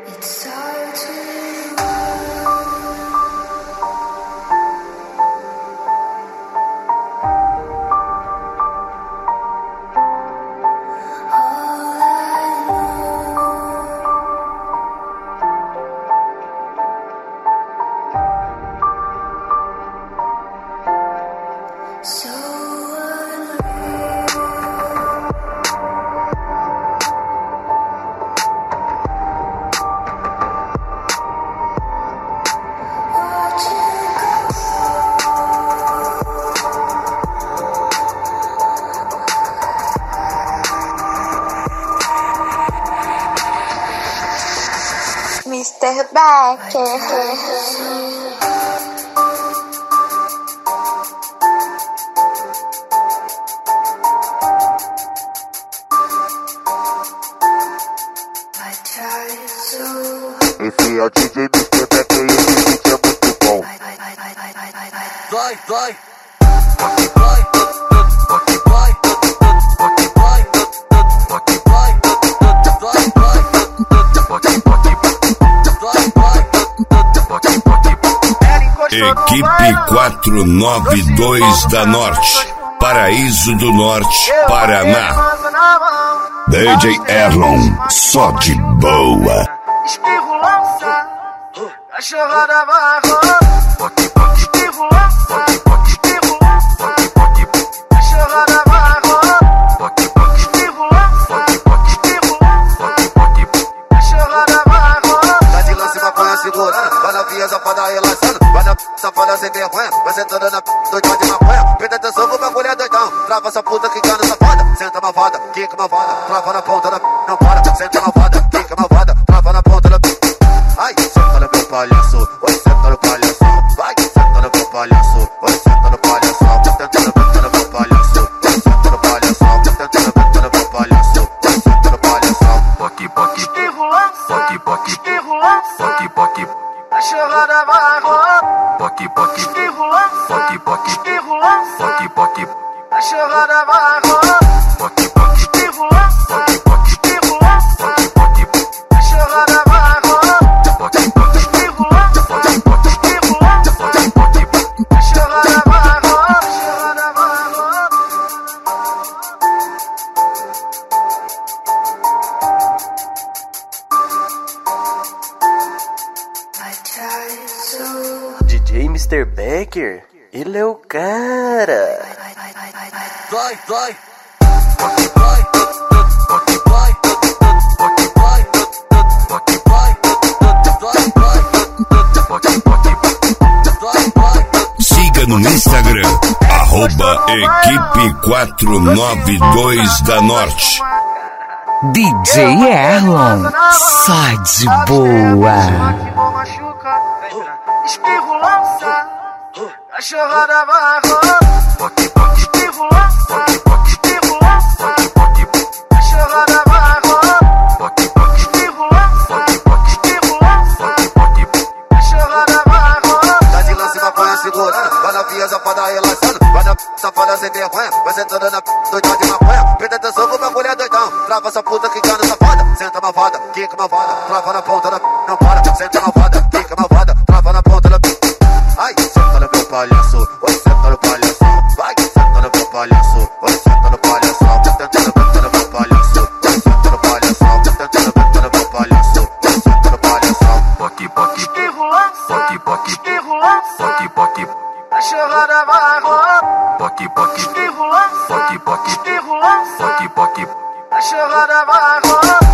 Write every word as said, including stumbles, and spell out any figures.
mister Becker. Esse é o D J mister Becker e esse beat é muito bom. Vai, vai. Equipe quatrocentos e noventa e dois da Norte, Paraíso do Norte, Paraná. D J Erlon, só de boa. Espirro lança, cachorrada varrou. Espirro lança, espirro lança, cachorrada varrou. Espirro lança, espirro lança, cachorrada varrou. Tá de lance, maconha segurando, vai na via, safada relaxando. Vai na safada sem vergonha, vai sentando na doidão de maconha. Presta atenção que o bagulho é doidão. Trava essa puta que cana safada. Senta malvada, quica malvada, trava na ponta da... Não para, senta malvada, quica malvada, trava na ponta da... Ai, senta no meu palhaço, oi, senta no palhaço. Vai, senta no meu palhaço, oi, senta no palhaço. Tá tentando meter no meu palhaço, oi, senta no palhaço. Tá tentando meter no meu palhaço, oi, senta no palhaço. Boque, boque, espirro lança, boque, boque, espirro lança, boque, boque, cachorrada varrou. Boque, boque, espirro lança, boque, boque, espirro lança, boque, boque, cachorrada varrou. Boque, boque, espirro lança, boque, boque, espirro lança, boque, boque, cachorrada varrou. Boque, boque, espirro lança, boque, boque, espirro lança, boque, boque, cachorrada varrou. Cachorrada varrou. D J mister Becker, ele é o cara. Vai, vai. Boque, vai. Boque, vai. Boque, vai. Boque, vai. Vai, vai. Boque, boque. Vai, vai. Siga no Instagram, arroba Equipe quatrocentos e noventa e dois da Norte. D J Erlon, só de boa. Espirro lança, cachorrada varrou. Espirro lança, espirro lança, cachorrada varrou. Espirro lança, espirro lança, cachorrada varrou. Tá de lance, maconha segurando, vai na via, safada relaxando. Vai na safada sem vergonha, vai sentando na doidão de maconha. Presta atenção que o bagulho é doidão. Trava essa puta que cana safada. Senta malvada, quica malvada, trava na ponta da... Não para, senta malvada, quica malvada, trava na ponta da... Ai, senta no meu palhaço, oi, senta no palhaço. Vai, senta no meu palhaço, oi, senta no palhaço. Tá tentando meter no meu palhaço, oi, senta no palhaço. Tá tentando meter no meu palhaço, oi, senta no palhaço. Boque, boque, espirro lança, boque, boque, espirro lança, boque, boque, cachorrada varrou. Boque, boque, espirro lança, boque, boque, espirro lança, boque, boque, cachorrada varrou.